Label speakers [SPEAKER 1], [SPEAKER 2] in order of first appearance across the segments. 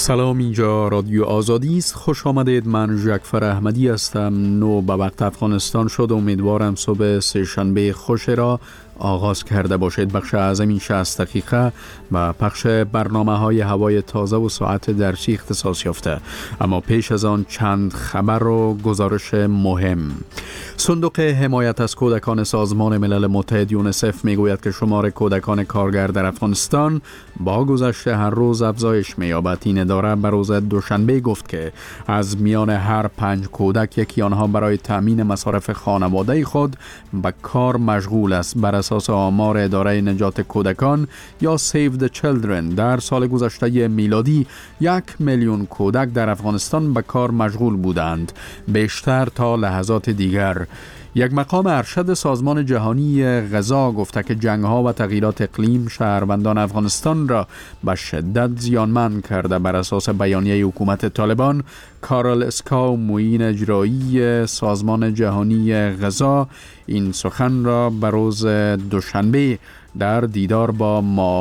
[SPEAKER 1] سلام، اینجا رادیو آزادی است. خوش آمدید. من جعفر احمدی هستم. نو به وقت افغانستان شد. امیدوارم صبح سه‌شنبه خوش را آغاز کرده باشید. بخش اعظم این 60 دقیقه و پخش برنامه‌های هوای تازه و ساعت درسی اختصاص یافته. اما پیش از آن چند خبر و گزارش مهم. صندوق حمایت از کودکان سازمان ملل متحد یونیسف میگوید که شمار کودکان کارگر در افغانستان با گذشت هر روز افزایش می‌یابد. این اداره به روز دوشنبه گفت که از میان هر 5 کودک یکی آنها برای تامین مصارف خانواده خود به کار مشغول است. بر اساس آمار اداره نجات کودکان یا Save the Children در سال گذشته میلادی 1 میلیون کودک در افغانستان به کار مشغول بودند، بیشتر تا لحظات دیگر. یک مقام ارشد سازمان جهانی غذا گفته که جنگ‌ها و تغییرات اقلیم شهروندان افغانستان را به شدت زیانمند کرده. بر اساس بیانیه حکومت طالبان، کارل اسکاو، معین اجرایی سازمان جهانی غذا، این سخن را به روز دوشنبه در دیدار با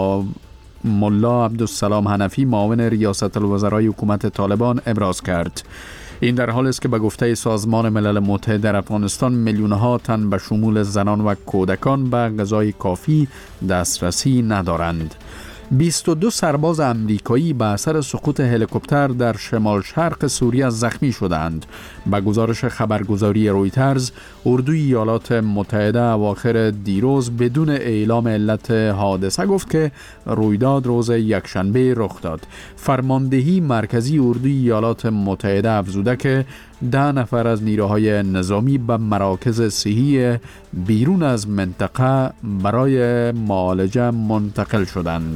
[SPEAKER 1] ملا عبدالسلام حنفی، معاون ریاست الوزرای حکومت طالبان، ابراز کرد. این در حالی است که به گفته سازمان ملل متحد در افغانستان میلیون‌ها تن به شمول زنان و کودکان به غذای کافی دسترسی ندارند. 22 سرباز امریکایی به اثر سقوط هلیکوپتر در شمال شرق سوریه زخمی شدند. به گزارش خبرگزاری رویترز، اردوی ایالات متحده اواخر دیروز بدون اعلام علت حادثه گفت که رویداد روز یکشنبه رخ داد. فرماندهی مرکزی اردوی ایالات متحده افزوده که 10 نفر از نیروهای نظامی به مراکز صحی بیرون از منطقه برای معالجه منتقل شدند.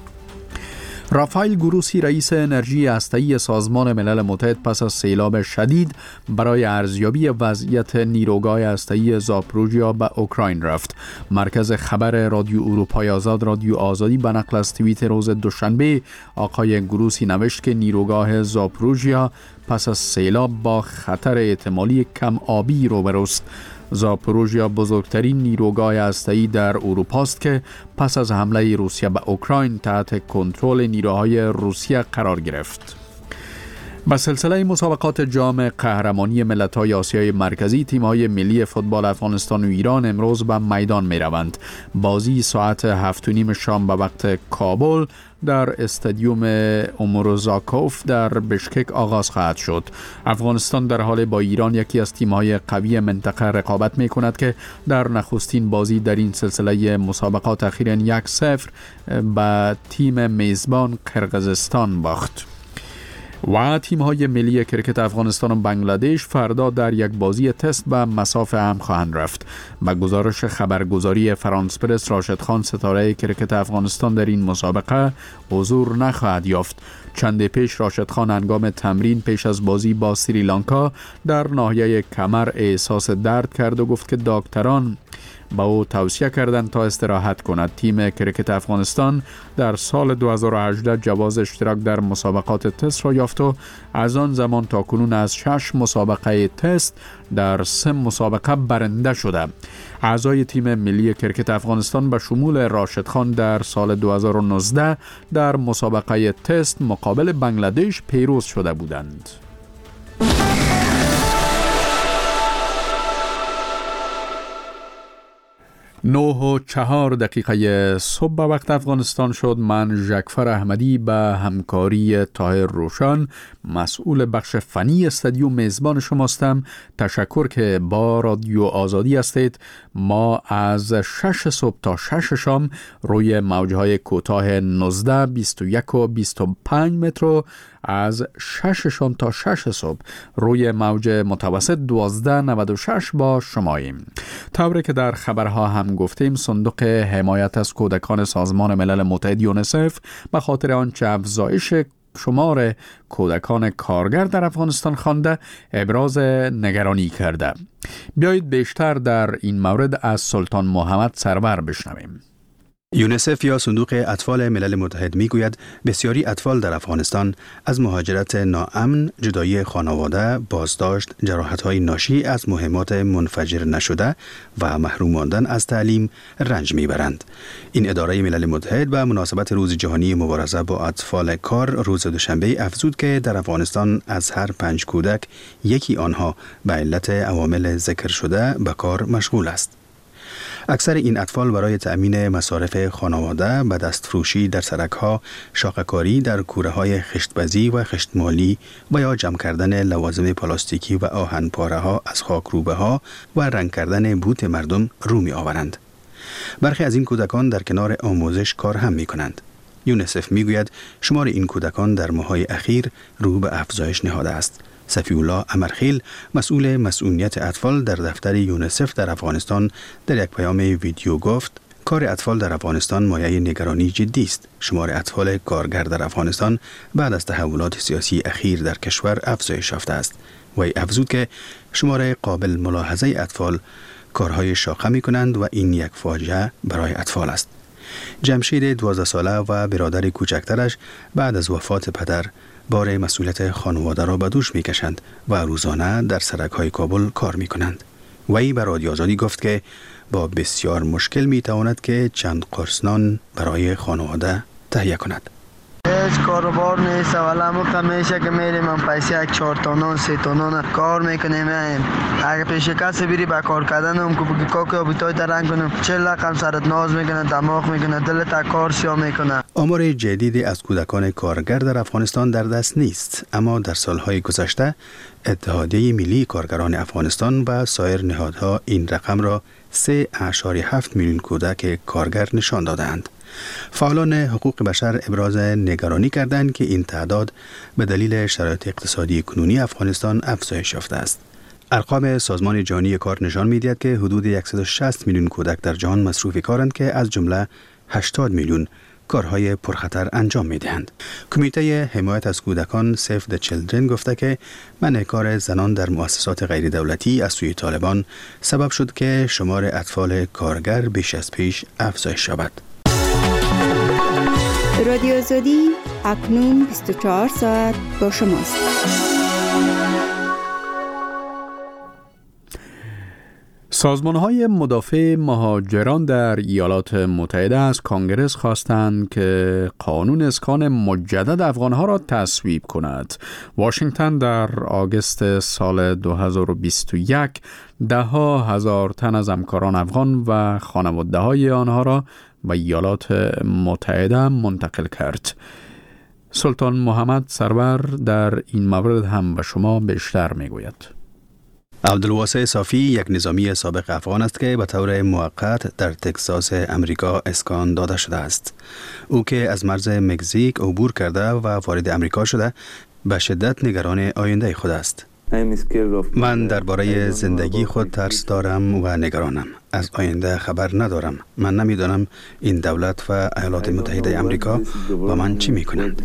[SPEAKER 1] رافائل گروسی، رئیس انرژی هسته‌ای سازمان ملل متحد، پس از سیلاب شدید برای ارزیابی وضعیت نیروگاه هسته‌ای زاپروژیا به اوکراین رفت. مرکز خبر رادیو اروپای آزاد، رادیو آزادی، به نقل از توییت روز دوشنبه آقای گروسی نوشت که نیروگاه زاپروژیا پس از سیلاب با خطر احتمالی کم آبی روبروست. زاپروژیا بزرگترین نیروگاه هسته‌ای در اروپا است که پس از حمله روسیه به اوکراین تحت کنترل نیروهای روسیه قرار گرفت. با سلسله مسابقات جام قهرمانی ملت‌های آسیای مرکزی، تیم‌های ملی فوتبال افغانستان و ایران امروز به میدان می‌روند. بازی ساعت 7:30 شام به وقت کابل در استادیوم اوموروزاکوف در بشکک آغاز خواهد شد. افغانستان در حال با ایران، یکی از تیم‌های قوی منطقه، رقابت می‌کند که در نخستین بازی در این سلسله مسابقات اخیراً 1-0 به تیم میزبان قرقیزستان باخت. و تیم‌های ملی کرکت افغانستان و بنگلادش فردا در یک بازی تست به مسافه هم خواهند رفت. به گزارش خبرگزاری فرانس پرس، راشد خان، ستاره کرکت افغانستان، در این مسابقه حضور نخواهد یافت. چند پیش راشد خان هنگام تمرین پیش از بازی با سریلانکا در ناحیه کمر احساس درد کرد و گفت که دکتران با او توصیه کردند تا استراحت کند. تیم کرکت افغانستان در سال 2018 جواز اشتراک در مسابقات تست را یافت و از آن زمان تا کنون از 6 مسابقه تست در 3 مسابقه برنده شده. اعضای تیم ملی کرکت افغانستان به شمول راشد خان در سال 2019 در مسابقه تست مقابل بنگلادش پیروز شده بودند. 9:04 صبح به وقت افغانستان شد. من جعفر احمدی به همکاری طاهر روشن، مسئول بخش فنی استادیوم، میزبان شماستم. تشکر که با رادیو آزادی هستید. ما از 6 صبح تا 6 شام روی موجهای کوتاه 19، 21 و 25 متر، از 6 شام تا 6 صبح روی موج متوسط 1296 با شماییم. طوری که در خبرها هم گفتیم، صندوق حمایت از کودکان سازمان ملل متحد یونیسف به خاطر آنچه افزایش شمار کودکان کارگر در افغانستان خوانده ابراز نگرانی کرده. بیایید بیشتر در این مورد از سلطان محمد سرور بشنویم.
[SPEAKER 2] یونیسف یا صندوق اطفال ملل متحد میگوید بسیاری اطفال در افغانستان از مهاجرت ناامن، جدایی خانواده، بازداشت، جراحت‌های ناشی از مهمات منفجر نشده و محروم ماندن از تعلیم رنج میبرند. این اداره ملل متحد به مناسبت روز جهانی مبارزه با اطفال کار روز دوشنبه افزود که در افغانستان از هر 5 کودک یکی آنها به علت عوامل ذکر شده به کار مشغول است. اکثر این اطفال برای تأمین مصارف خانواده به دستفروشی در سرک‌ها، شاخه‌کاری در کوره‌های خشت‌بزی و خشتمالی و یا جمع کردن لوازم پلاستیکی و آهن‌پاره‌ها از خاکروبه‌ها و رنگ کردن بوت مردم رو می‌آورند. برخی از این کودکان در کنار آموزش کار هم می‌کنند. یونیسف می‌گوید شمار این کودکان در ماه‌های اخیر رو به افزایش نهاده است. صفی‌الله امرخیل مسئول مسئولیت اطفال در دفتر یونیسف در افغانستان در یک پیام ویدیو گفت کار اطفال در افغانستان مایه نگرانی جدی است. شمار اطفال کارگر در افغانستان بعد از تحولات سیاسی اخیر در کشور افزایش یافته است. وی افزود که شمار قابل ملاحظه اطفال کارهای شاقه می کنند و این یک فاجعه برای اطفال است. جمشید 12 ساله و برادر کوچکترش بعد از وفات پدر بار مسئولیت خانواده را به دوش می کشند و روزانه در سرک‌های کابل کار می کنند. وی به رادیو آزادی گفت که با بسیار مشکل می تواند که چند قرص نان برای خانواده تهیه کند.
[SPEAKER 3] هیچ کاروبار نیست ولی همون میشه که میریم هم پیسه 1 4 تا نان 3 تا نان کار میکنیم. اگه پیش کسی بری با کار کردن هم که بگی کاکی آبیتای درنگ کنم 40 رقم سرت ناز میکنه، دماغ میکنه، دلت کار سیا میکنه.
[SPEAKER 2] آمار جدیدی از کودکان کارگر در افغانستان در دست نیست، اما در سالهای گذشته اتحادیه ملی کارگران افغانستان و سایر نهادها این رقم را 3.7 میلیون کودک کارگر نشان دادند. فعالان حقوق بشر ابراز نگرانی کردند که این تعداد به دلیل شرایط اقتصادی کنونی افغانستان افزایش یافته است. ارقام سازمان جهانی کار نشان می‌دهد که حدود 160 میلیون کودک در جهان مصروف کارند که از جمله 80 میلیون کارهای پرخطر انجام می‌دهند. کمیته حمایت از کودکان سیو د چیلدرن گفته که منع کار زنان در مؤسسات غیر دولتی از سوی طالبان سبب شد که شمار اطفال کارگر بیش از پیش افزایش یابد.
[SPEAKER 4] رادیو آزادی اکنون 24 ساعت با شماست.
[SPEAKER 1] سازمان‌های مدافع مهاجران در ایالات متحده از کانگرس خواستند که قانون اسکان مجدد افغان‌ها را تصویب کند. واشنگتن در آگوست سال 2021 ده‌ها هزار تن از همکاران افغان و خانواده‌های آنها را به ایالات متحده منتقل کرد. سلطان محمد سرور در این مورد هم به شما بیشتر میگوید.
[SPEAKER 2] عبدالواسع صافی یک نظامی سابق افغان است که به طور موقت در تگزاس امریکا اسکان داده شده است. او که از مرز مکزیک عبور کرده و وارد امریکا شده به شدت نگران آینده خود است. من درباره زندگی خود ترس دارم و نگرانم. از آینده خبر ندارم. من نمیدانم این دولت و ایالات متحده امریکا با من چی میکنند.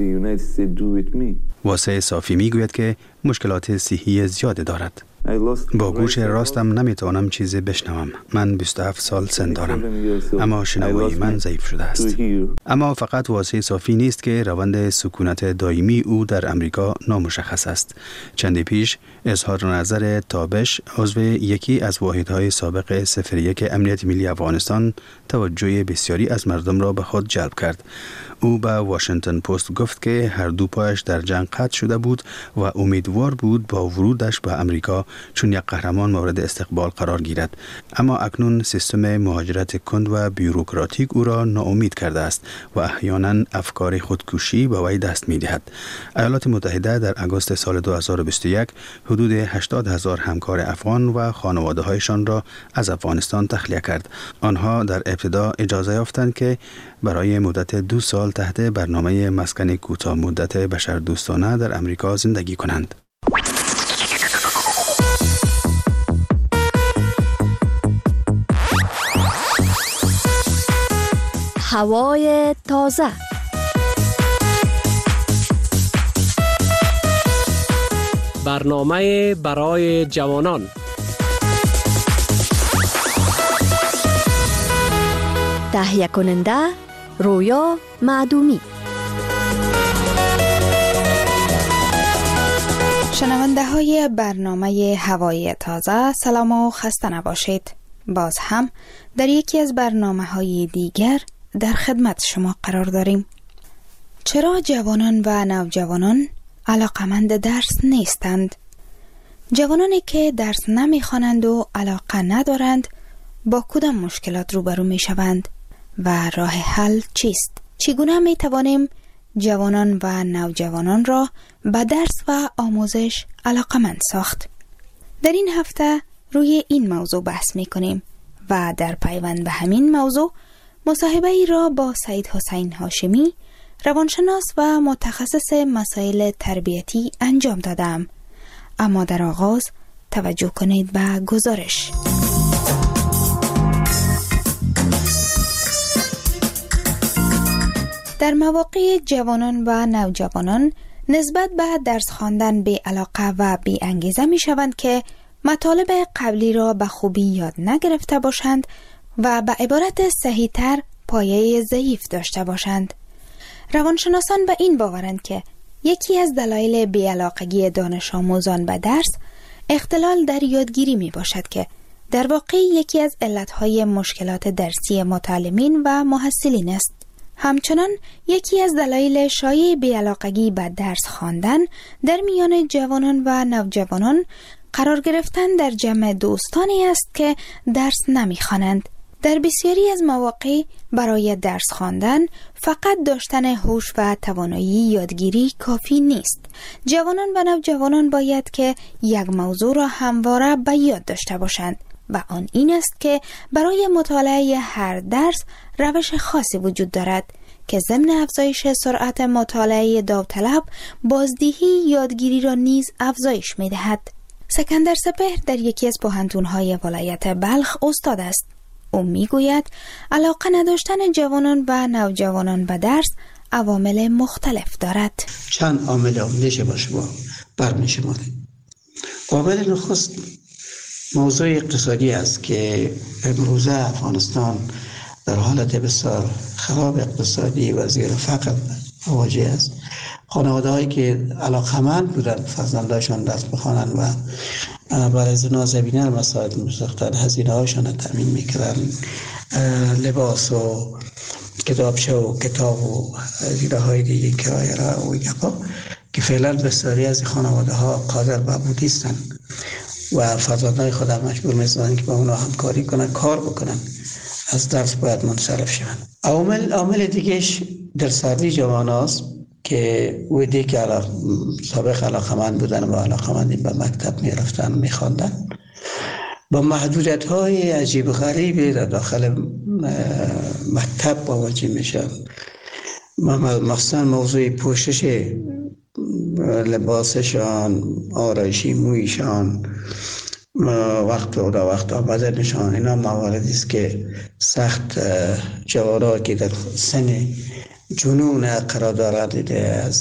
[SPEAKER 2] واسع صافی میگوید که مشکلات صحی زیاد دارد. با گوش راستم نمیتوانم چیزی بشنوم. من 27 سال سن دارم، اما شنوایی من ضعیف شده است. اما فقط واسع صافی نیست که روند سکونت دائمی او در امریکا نامشخص است. چندی پیش اظهار نظر تابش، عضو یکی از واحدهای سابق 01 امنیت ملی افغانستان، توجه بسیاری از مردم را به خود جلب کرد. او به واشنگتن پست گفت که هر دو پایش در جنگ قطع شده بود و امیدوار بود با ورودش به امریکا چون یک قهرمان مورد استقبال قرار گیرد، اما اکنون سیستم مهاجرت کند و بیوروکراتیک او را ناامید کرده است و احیانا افکار خودکشی به وی دست می‌دهد. ایالات متحده در آگوست سال 2021 حدود 80,000 همکار افغان و خانواده‌هایشان را از افغانستان تخلیه کرد. آنها در ابتدا اجازه یافتند که برای مدت 2 سال تحت برنامه مسکن کوتاه مدت بشردوستانه در امریکا زندگی کنند.
[SPEAKER 5] هوای تازه.
[SPEAKER 6] برنامه برای جوانان
[SPEAKER 5] تهیه کننده رویا معدومی.
[SPEAKER 6] شنونده های برنامه هوای تازه، سلام و خسته نباشید. باز هم در یکی از برنامه های دیگر در خدمت شما قرار داریم. چرا جوانان و نوجوانان علاقمند درس نیستند؟ جوانانی که درس نمیخوانند و علاقه ندارند با کدام مشکلات روبرو می شوند و راه حل چیست؟ چگونه می توانیم جوانان و نوجوانان را به درس و آموزش علاقمند ساخت؟ در این هفته روی این موضوع بحث می کنیم و در پیوند به همین موضوع مصاحبه ای را با سید حسین هاشمی، روانشناس و متخصص مسائل تربیتی انجام دادم. اما در آغاز توجه کنید به گزارش. در مواقع جوانان و نوجوانان نسبت به درس خواندن بی علاقه و بی انگیزه می شوند که مطالب قبلی را به خوبی یاد نگرفته باشند و به عبارت صحیح تر پایه ضعیف داشته باشند. روانشناسان به این باورند که یکی از دلایل بی‌علاقگی دانش آموزان به درس اختلال در یادگیری می باشد که در واقع یکی از علتهای مشکلات درسی متعلمین و محصلین است. همچنان یکی از دلایل شایع بی‌علاقگی به درس خواندن در میان جوانان و نوجوانان قرار گرفتن در جمع دوستانی است که درس نمی‌خوانند. در بسیاری از مواقع برای درس خواندن فقط داشتن هوش و توانایی یادگیری کافی نیست. جوانان و نوجوانان باید که یک موضوع را همواره به یاد داشته باشند و آن این است که برای مطالعه هر درس روش خاصی وجود دارد که ضمن افزایش سرعت مطالعه داوطلب بازدهی یادگیری را نیز افزایش می‌دهد. سکندر سپهر در یکی از پوهنتون‌های ولایت بلخ استاد است. او میگوید علاقه نداشتن جوانان و نوجوانان به درس عوامل مختلف دارد.
[SPEAKER 7] چند عامل میشه با شما برمی‌شماریم. عامل نخست موضوع اقتصادی است که امروزه افغانستان در حالت بسیار خراب اقتصادی و زیر فقر مواجه است. خانواده هایی که علاقمند بودند فرزندانشان درس بخوانند و برای زنا زمینه مساعد می‌ساختند، هزینه هاشان را تامین می‌کردند، لباس و کتاب و هزینه های دیگه کرایه را و گپا که فعلا بسیاری از خانواده ها قادر به بود نیستند و فرزندان خود مجبور می‌سازند که با اونا همکاری کنند، کار بکنند، از درس باید منصرف شوند. عامل دیگهش در سردی جوان است که ویدی که سابق علاقمند بودن و علاقمندی به مکتب می رفتن می خواندن با محدودیت های عجیب غریبی در داخل مکتب مواجه می شن. مخصوصا موضوع پوشش لباسشان، آرایشی مویشان، وقت آمدنشان، اینا مواردی است که سخت جوانان که در سن جنون قرار دارد،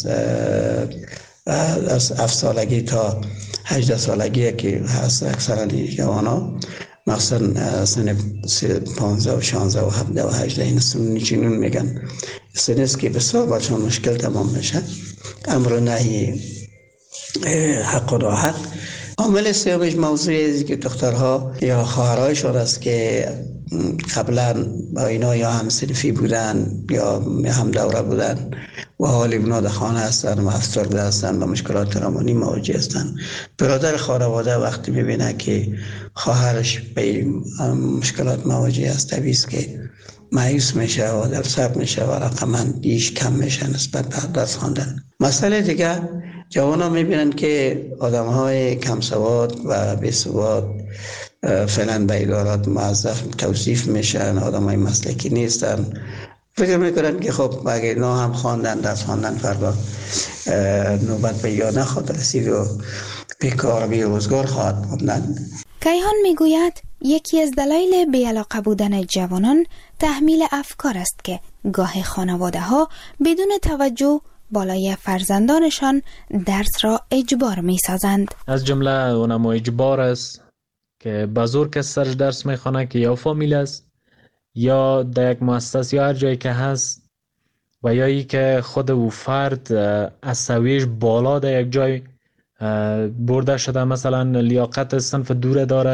[SPEAKER 7] از 7 سالگی تا 18 سالگی که هست اکثرا جوانا، مخصوصا سن 15 و 16 و 17 و 18 این سن جنون میگن، سن است که بسیار برشان مشکل تمام میشه، امر و نهی، حق و راحت. عامل سومش موضوعی که دخترها یا خواهرایشان است که قبلا با اینا یا هم صنفی بودن یا هم دوره بودن و حالی اونا در خانه هستن و افسرده هستن و مشکلات روانی مواجه هستن. برادر خانواده وقتی میبینه که خواهرش به مشکلات مواجه است، طبیعی است که مایوس میشه و در صبر میشه و رقمندیش کم میشه نسبت به درس خواندن. مسئله دیگه، جوانا میبینن که آدمهای کم سواد و بی سواد فعلا به ادارات موظف توصیف میشن، آدمای مسلکی نیستن، فکر میکنن که خب اگه اینا هم خواندن درس خواندن فردا نوبت به یا نخواهد رسید و بیکار بی روزگار خواهد بودند.
[SPEAKER 6] کیهان میگوید یکی از دلایل بی‌علاقه بودن جوانان تحمیل افکار است که گاه خانواده ها بدون توجه بالای فرزندانشان درس را اجبار می سازند.
[SPEAKER 8] از جمله اونم اجبار است که بزرگ کس سرش درس می خوانه که یا فامیل است یا در یک مؤسسه یا هر جایی که هست و یا ای که خود او فرد از سویش بالا در یک جای برده شده، مثلا لیاقت صنف دوره داره